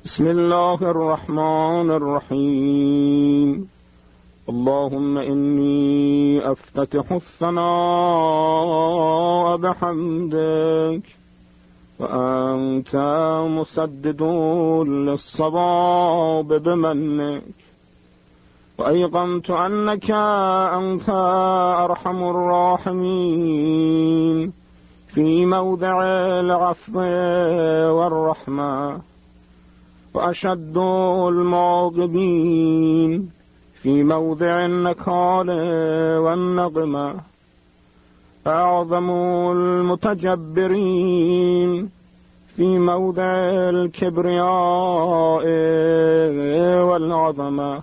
بسم الله الرحمن الرحيم. اللهم إني أفتتح الثناء بحمدك وأنت مسدد للصواب بمنك، وأيقنت أنك أنت أرحم الراحمين في موضع العفو والرحمة، وأشد المعاقبين في موضع النكال والنقمة، أعظم المتجبرين في موضع الكبرياء والعظمة.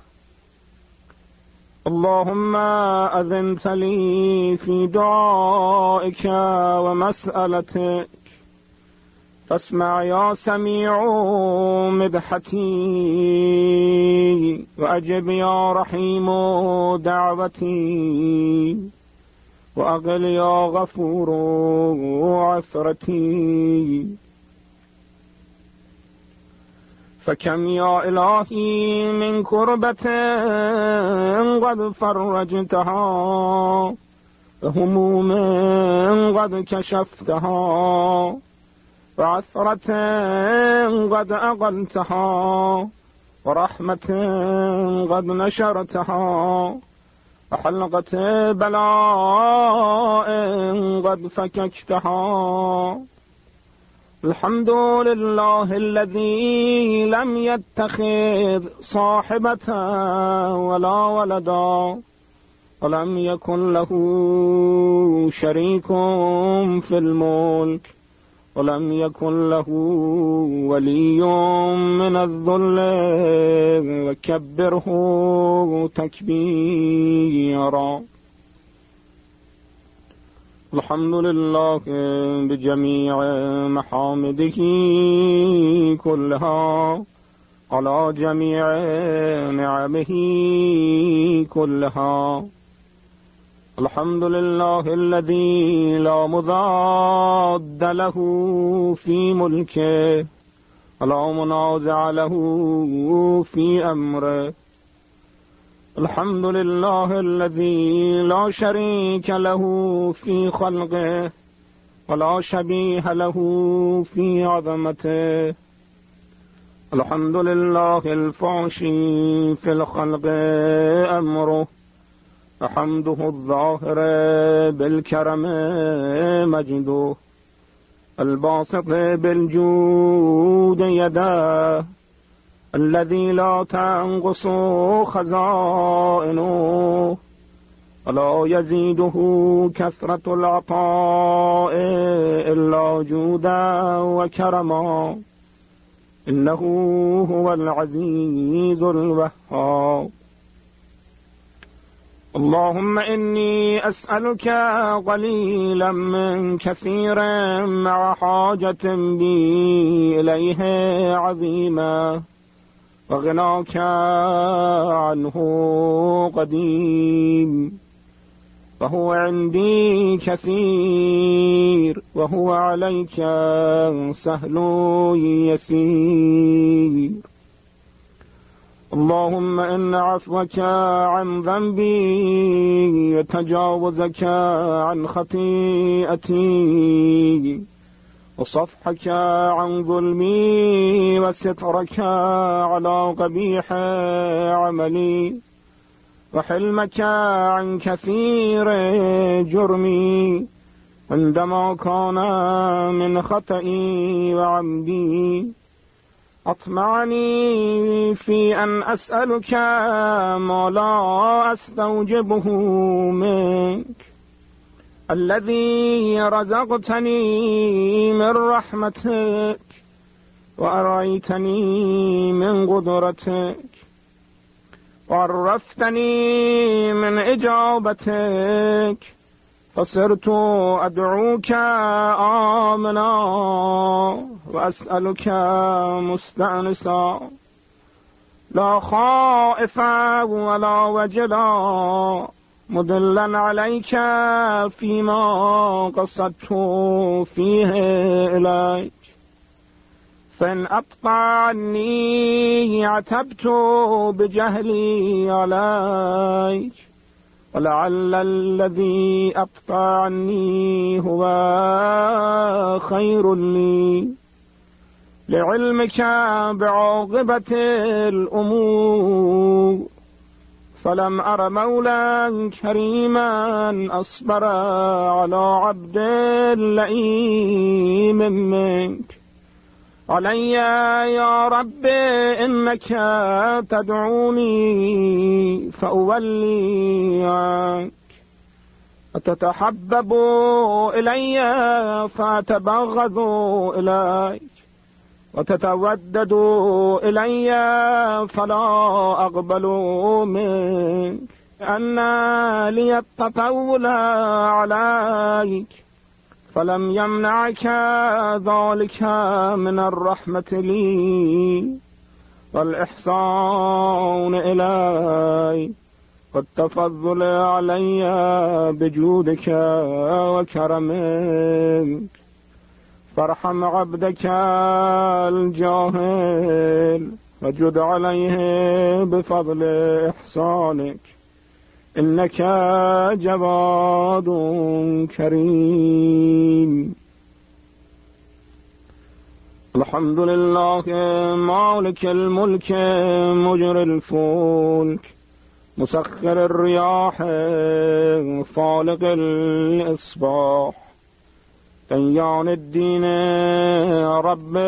اللهم أذنت لي في دعائك ومسألتك، فاسمع يا سميع مدحتي، وأجب يا رحيم دعوتي، وأقل يا غفور عثرتي. فكم يا إلهي من كربة قد فرجتها، وهموم قد كشفتها، وعثرة قد أقلتها، ورحمة قد نشرتها، وحلقة بلاء قد فككتها. الحمد لله الذي لم يتخذ صاحبة ولا ولدا، ولم يكن له شريك في الملك، ولم يكن له ولي من الذل، وكبره تكبيرا. الحمد لله بجميع محامده كلها، على جميع نعمه كلها. الحمد لله الذي لا مضاد له في ملكه، ولا منازع له في أمره. الحمد لله الذي لا شريك له في خلقه، ولا شبيه له في عظمته. الحمد لله الفاشي في الخلق أمره، وحمده الظاهر بالكرم مجده، الباسط بالجود يده، الذي لا تنقص خزائنه، ولا يزيده كثرة العطاء إلا جودا وكرما، إنه هو العزيز الوهاب. اللهم إني أسألك قليلا من كثير مع حاجة بي إليه عظيمة، وغناك عنه قديم، فهو عندي كثير، وهو عليك سهل يسير. اللهم إن عفوك عن ذنبي، وتجاوزك عن خطيئتي، وصفحك عن ظلمي، وسترك على قبيح عملي، وحلمك عن كثير جرمي، عندما كان من خطئي وعمدي. أطمعني في أن أسألك ما لا أستوجبه منك، الذي رزقتني من رحمتك، وأريتني من قدرتك، وعرفتني من إجابتك، فصرت أدعوك آمنا، وأسألك مستأنسا، لا خائفا ولا وجلا، مدلا عليك فيما قصدت فيه إليك. فإن أبطأ عني عتبت بجهلي عليك، ولعل الذي أبطأ عني هو خير لي، لعلمك بعاقبة الأمور. فلم أر مولا كريما أصبر على عبد لئيم منك. علي يا رب إنك تدعوني فأولي عنك، وتتحبب إلي فأتبغض إليك، وتتودد إلي فلا أقبل منك. أن لي التطول عليك، فلم يمنعك ذلك من الرحمة لي والإحسان إلي والتفضل علي بجودك وكرمك. فارحم عبدك الجاهل وجد عليه بفضل إحسانك، إنك جواد كريم. الحمد لله مالك الملك مجري الفلك مسخر الرياح فالق الإصباح، ديان الدين رب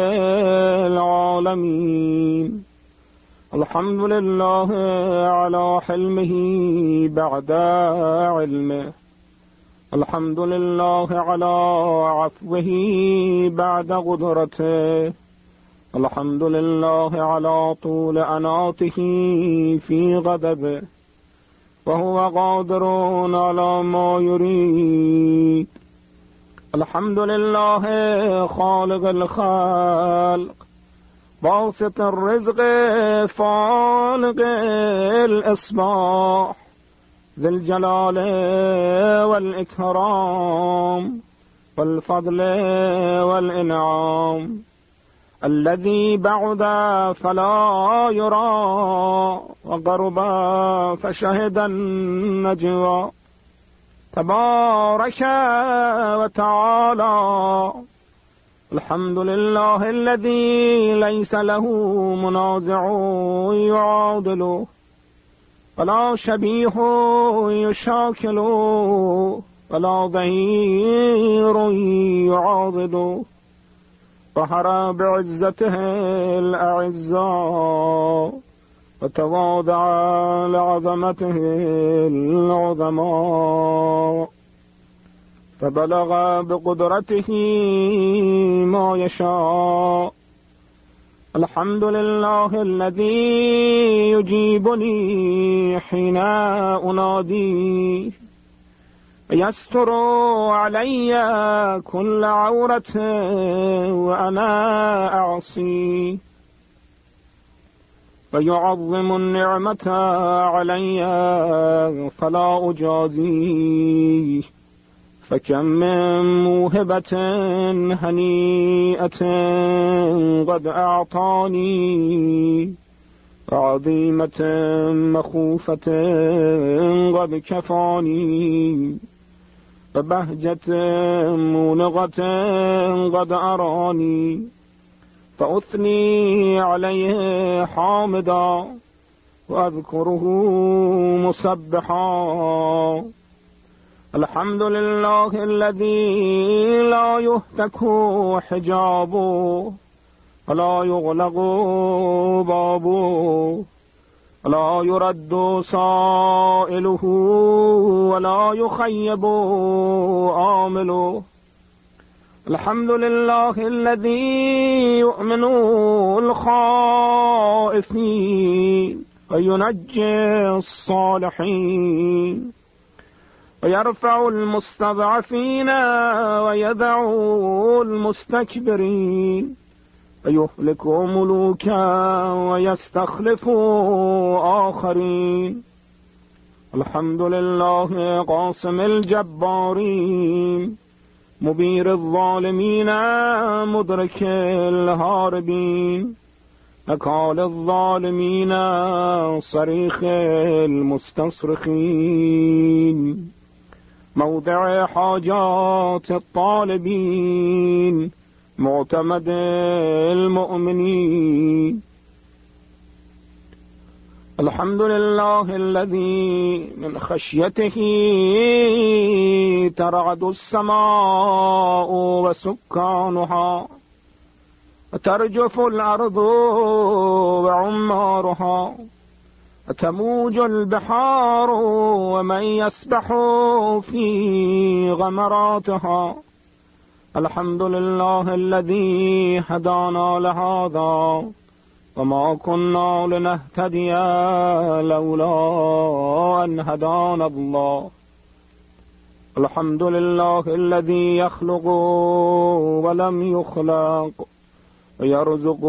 العالمين. الحمد لله على حلمه بعد علمه، الحمد لله على عفوه بعد قدرته، الحمد لله على طول أناته في غضبه، وهو قادر على ما يريد. الحمد لله خالق الخلق باسط الرزق فالق الإصباح، ذي الجلال والإكرام والفضل والإنعام، الذي بعد فلا يرى وقرب فشهد النجوى. تبارك وتعالى. الحمد لله الذي ليس له منازع يعادله، ولا شبيه يشاكله، ولا ظهير يعاضده. ظهر بعزته الأعزاء، وتواضع لعظمته العظماء، فبلغ بقدرته ما يشاء. الحمد لله الذي يجيبني حين أناديه، يستر علي كل عورة وأنا أعصيه، ويعظم النعمة علي فلا أجازيه. فكم من موهبة هنيئة قد أعطاني، عظيمة مخوفة قد كفاني، وبهجة مونغة قد أراني، فأثني عليه حامدا وأذكره مسبحا. الحمد لله الذي لا يهتك حجابه، ولا يغلق بابه، ولا يرد سائله، ولا يخيب آمله. الحمد لله الذي يؤمن الخائفين وينجي الصالحين، ويرفع المستضعفين ويدع المستكبرين، ويهلك ملوكا ويستخلف آخرين. الحمد لله قاسم الجبارين، مبير الظالمين مدرك الهاربين، نكال الظالمين صريخ المستصرخين، موضع حاجات الطالبين، معتمد المؤمنين. الحمد لله الذي من خشيته ترعد السماء وسكانها، وترجف الأرض وعمارها، وتموج البحار ومن يسبح في غمراتها. الحمد لله الذي هدانا لهذا وما كنا لنهتدي لولا أن هدانا الله. الحمد لله الذي يخلق ولم يخلق، ويرزق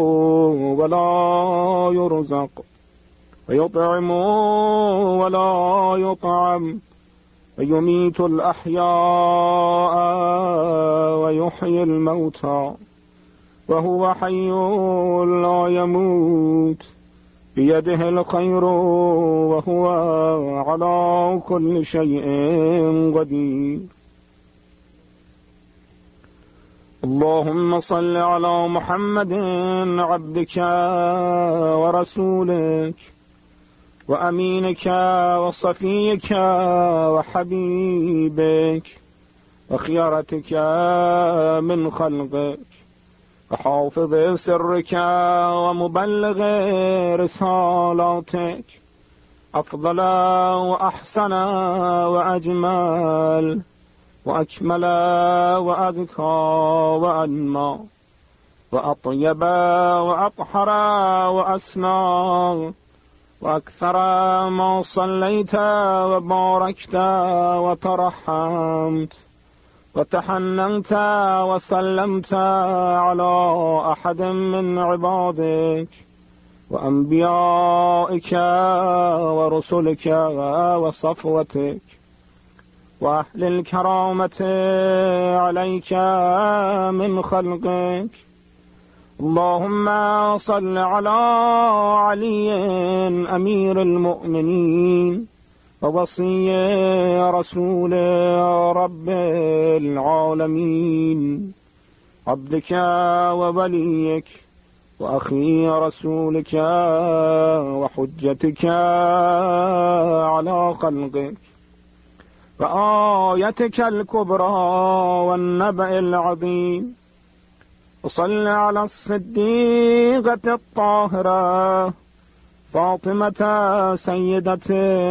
ولا يرزق، ويطعم ولا يطعم، ويميت الأحياء ويحيي الموتى، وهو حي لا يموت، بيده الخير وهو على كل شيء قدير. اللهم صل على محمد عبدك ورسولك وأمينك وصفيك وحبيبك وخيرتك من خلقك، وحافظ سرك ومبلغ رسالاتك، أفضل وأحسن وأجمل وأكمل وأذكى وأنمى وأطيب وأطهر وأسنى، وأكثر ما صليت وباركت وترحمت وتحننت وسلمت على أحد من عبادك وأنبيائك ورسلك وصفوتك وأهل الكرامة عليك من خلقك. اللهم صل على علي أمير المؤمنين ووصي رسول رب العالمين، عبدك ووليك وأخي رسولك وحجتك على خلقك، وآيتك الكبرى والنبأ العظيم. وصل على الصديقة الطاهرة فاطمة سيدة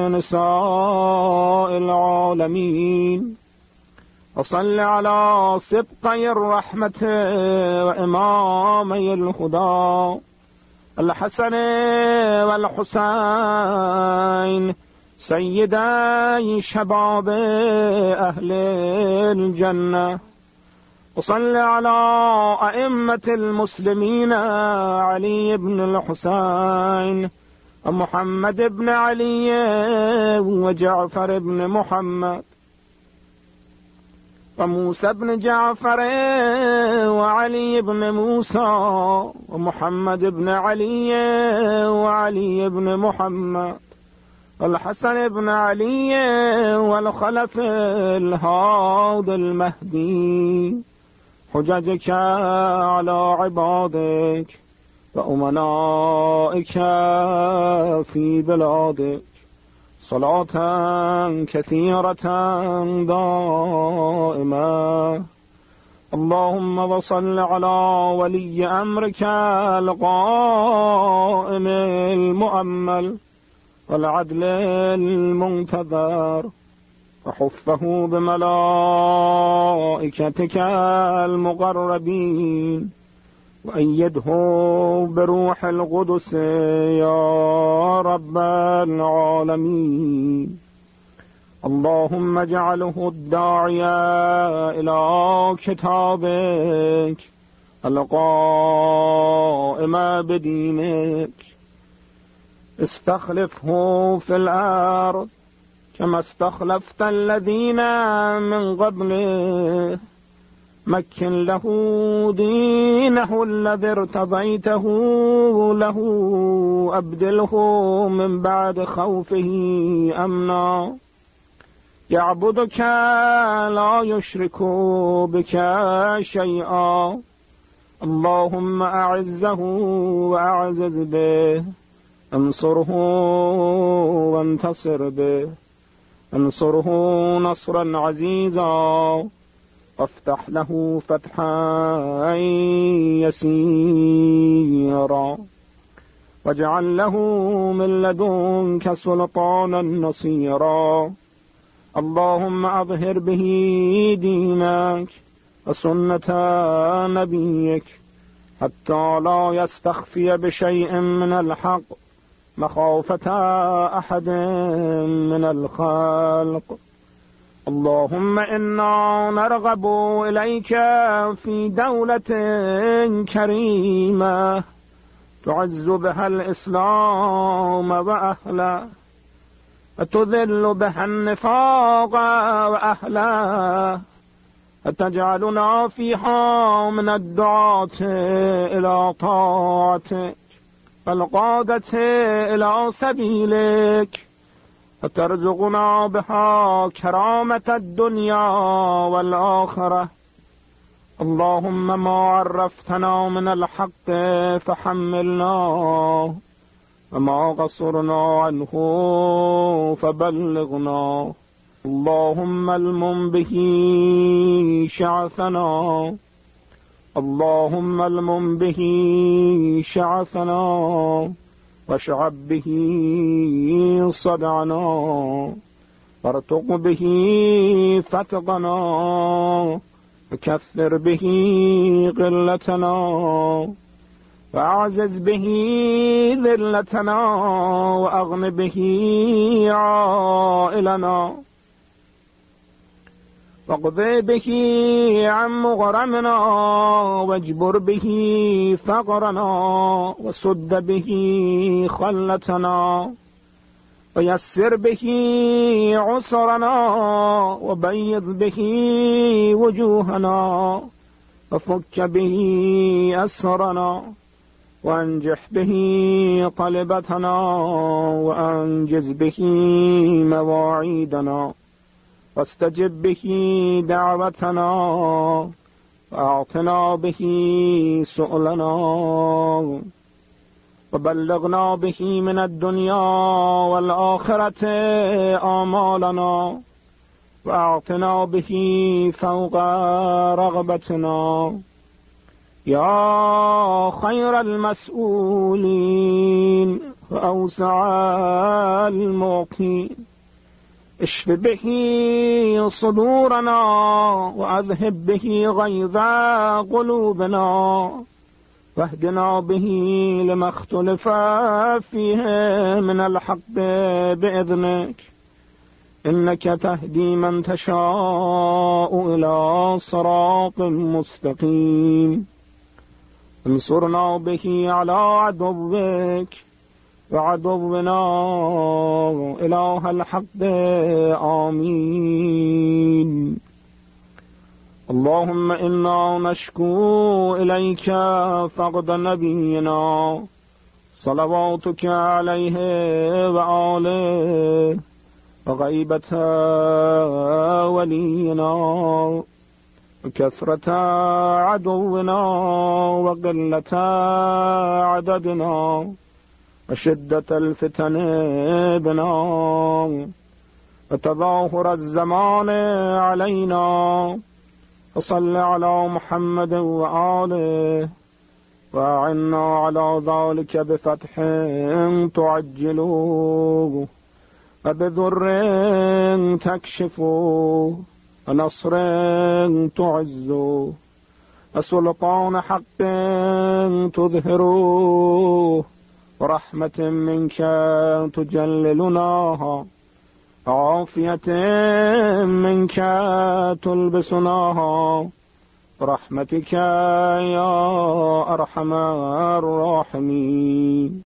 نساء العالمين، وصل على سبقي الرحمة وإمامي الهدى الحسن والحسين سيدي شباب أهل الجنة. وصل على أئمة المسلمين علي بن الحسين ومحمد بن علي وجعفر بن محمد وموسى بن جعفر وعلي بن موسى ومحمد بن علي وعلي بن محمد والحسن بن علي والخلف الهادي المهدي، حججك على عبادك وأمنائك في بلادك، صلاة كثيرة دائمة. اللهم وصل على ولي أمرك القائم المؤمل والعدل المنتظر، وحفه بملائكتك المقربين، وأيده بروح القدس يا رب العالمين. اللهم اجعله الداعي إلى كتابك القائم بدينك، استخلفه في الأرض كما استخلفت الذين من قبله مكن له دينه الذي ارتضيته له أبدله من بعد خوفه أمنا يعبدك لا يشرك بك شيئا. اللهم أعزه وأعزز به، انصره وانتصر به، انصره نصرا عزيزا، وافتح له فتحا يسيرا، واجعل له من لدنك سلطانا نصيرا. اللهم أظهر به دينك وسنة نبيك حتى لا يستخفي بشيء من الحق مخافة أحد من الخلق. اللهم إنا نرغب إليك في دولة كريمة تعز بها الإسلام وأهله، وتذل بها النفاق وأهله، وتجعلنا فيها من الدعاة إلى طاعتك والقادة إلى سبيلك، وترزقنا بها كرامة الدنيا والآخرة. اللهم ما عرفتنا من الحق فحملنا، وما قصرنا عنه فبلغنا. اللهم المم به شعثنا، اللهم المم به شعثنا، واشعب به صدعنا، وارتق به فتقنا، وكثر به قلتنا، وأعزز به ذلتنا، وأغن به عائلنا، واقضي به عن مغرمنا، واجبر به فقرنا، وسد به خلتنا، ويسر به عسرنا، وبيض به وجوهنا، وفك به أسرنا، وانجح به طلبتنا، وأنجز به مواعيدنا، واستجب به دعوتنا، وأعطنا به سؤلنا، وبلغنا به من الدنيا والآخرة آمالنا، وأعطنا به فوق رغبتنا. يا خير المسؤولين وأوسع المعطين، اشف به صدورنا، وأذهب به غيظ قلوبنا، واهدنا به لما اختلف فيه من الحق بإذنك، إنك تهدي من تشاء إلى صراط مستقيم. انصرنا به على عدوك وعدونا إله الحق، آمين. اللهم إنا نشكو إليك فقد نبينا صلواتك عليه وآله، وغيبة ولينا، وكثرة عدونا، وقلة عددنا، وشدة الفتن بنا، وتظاهر الزمان علينا. فصل على محمد وآله، وأعنا على ذلك بفتح تعجلوه، وبذر تكشفوه، ونصر تعزوه، وسلطان حق تظهروه، ورحمة منك تجللناها، عافية منك تلبسناها، برحمتك يا أرحم الراحمين.